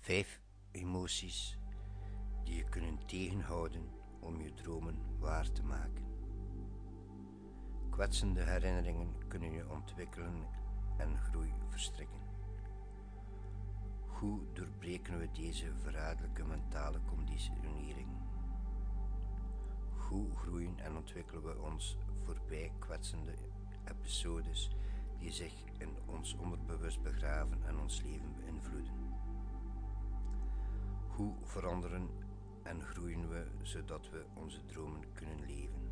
5 emoties die je kunnen tegenhouden om je dromen waar te maken. Kwetsende herinneringen kunnen je ontwikkelen en groei verstrikken. Hoe doorbreken we deze verraderlijke mentale conditionering? Hoe groeien en ontwikkelen we ons voorbij kwetsende episodes die zich in ons onderbewust begraven en ons leven beïnvloeden? Hoe veranderen en groeien we zodat we onze dromen kunnen leven?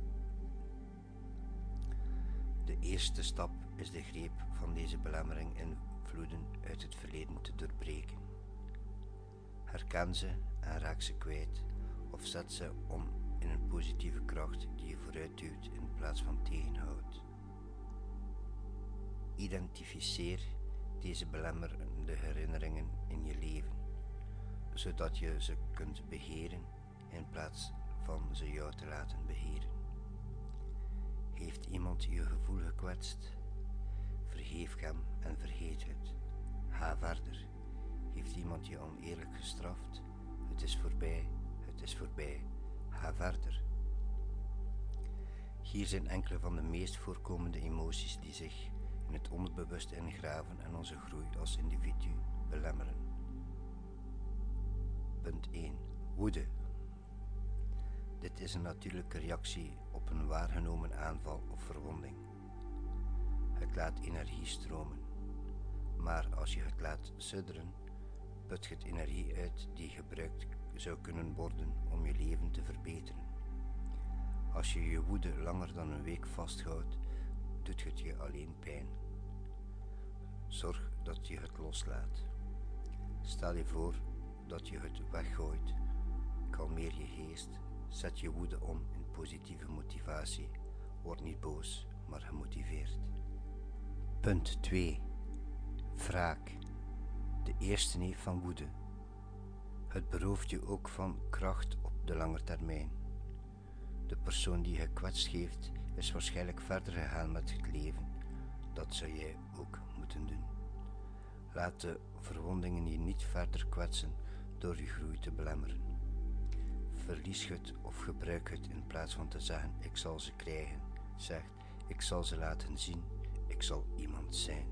De eerste stap is de greep van deze belemmering invloeden uit het verleden te doorbreken. Herken ze en raak ze kwijt of zet ze om in een positieve kracht die je vooruit duwt in plaats van tegenhoudt. Identificeer deze belemmerende herinneringen in je leven, zodat je ze kunt beheren in plaats van ze jou te laten beheren. Heeft iemand je gevoel gekwetst? Vergeef hem en vergeet het. Ga verder. Heeft iemand je oneerlijk gestraft? Het is voorbij, het is voorbij. Ga verder. Hier zijn enkele van de meest voorkomende emoties die zich in het onderbewust ingraven en onze groei als individu belemmeren. Punt 1. Woede. Dit is een natuurlijke reactie op een waargenomen aanval of verwonding. Het laat energie stromen, maar als je het laat sudderen, put je het energie uit die gebruikt zou kunnen worden om je leven te verbeteren. Als je je woede langer dan een week vasthoudt, doet het je alleen pijn. Zorg dat je het loslaat. Stel je voor dat je het weggooit. Kalmeer je geest. Zet je woede om in positieve motivatie. Word niet boos, maar gemotiveerd. Punt 2. Wraak. De eerste neef van woede. Het berooft je ook van kracht op de lange termijn. De persoon die je gekwetst heeft, is waarschijnlijk verder gegaan met het leven. Dat zou jij ook moeten doen. Laat de verwondingen je niet verder kwetsen door je groei te belemmeren. Verlies het of gebruik het in plaats van te zeggen ik zal ze krijgen. Zeg ik zal ze laten zien, ik zal iemand zijn.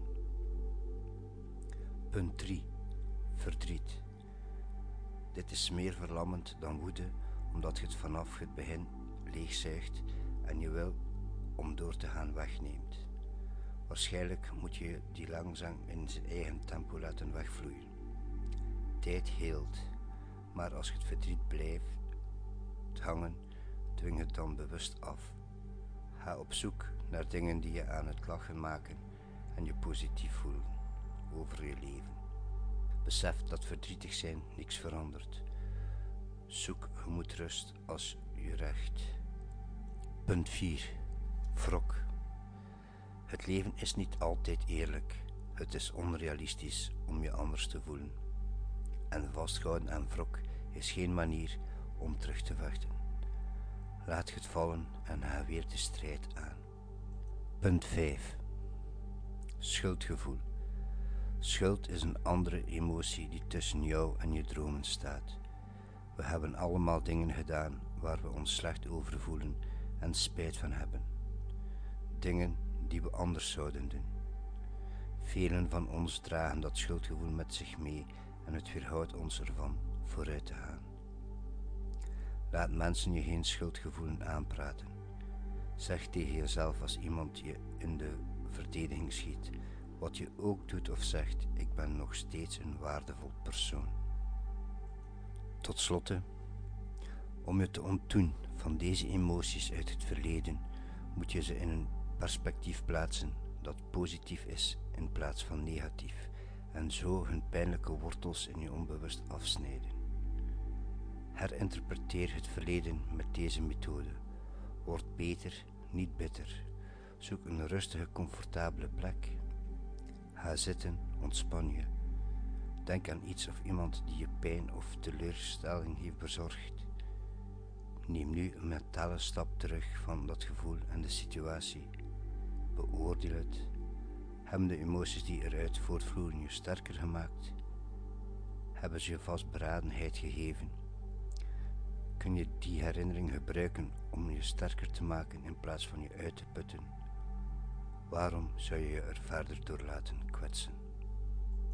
Punt 3. Verdriet. Dit is meer verlammend dan woede, omdat je het vanaf het begin leegzuigt en je wil om door te gaan wegneemt. Waarschijnlijk moet je die langzaam in zijn eigen tempo laten wegvloeien. Tijd heelt, maar als het verdriet blijft hangen, dwing het dan bewust af. Ga op zoek naar dingen die je aan het lachen maken en je positief voelen over je leven. Besef dat verdrietig zijn niks verandert. Zoek gemoedsrust als je recht. Punt 4. Wrok. Het leven is niet altijd eerlijk. Het is onrealistisch om je anders te voelen. En vasthouden aan wrok is geen manier om terug te vechten. Laat het vallen en ga weer de strijd aan. Punt 5. Schuldgevoel. Schuld is een andere emotie die tussen jou en je dromen staat. We hebben allemaal dingen gedaan waar we ons slecht over voelen en spijt van hebben. Dingen die we anders zouden doen. Velen van ons dragen dat schuldgevoel met zich mee en het weerhoudt ons ervan vooruit te gaan. Laat mensen je geen schuldgevoelen aanpraten. Zeg tegen jezelf als iemand je in de verdediging schiet, wat je ook doet of zegt, ik ben nog steeds een waardevol persoon. Tot slotte, om je te ontdoen van deze emoties uit het verleden, moet je ze in een perspectief plaatsen dat positief is in plaats van negatief en zo hun pijnlijke wortels in je onbewust afsnijden. Herinterpreteer het verleden met deze methode. Word beter, niet bitter. Zoek een rustige, comfortabele plek. Ga zitten, ontspan je. Denk aan iets of iemand die je pijn of teleurstelling heeft bezorgd. Neem nu een mentale stap terug van dat gevoel en de situatie. Beoordeel het. Hebben de emoties die eruit voortvloeien je sterker gemaakt? hebben ze je vastberadenheid gegeven. Kun je die herinnering gebruiken om je sterker te maken in plaats van je uit te putten? Waarom zou je je er verder door laten kwetsen?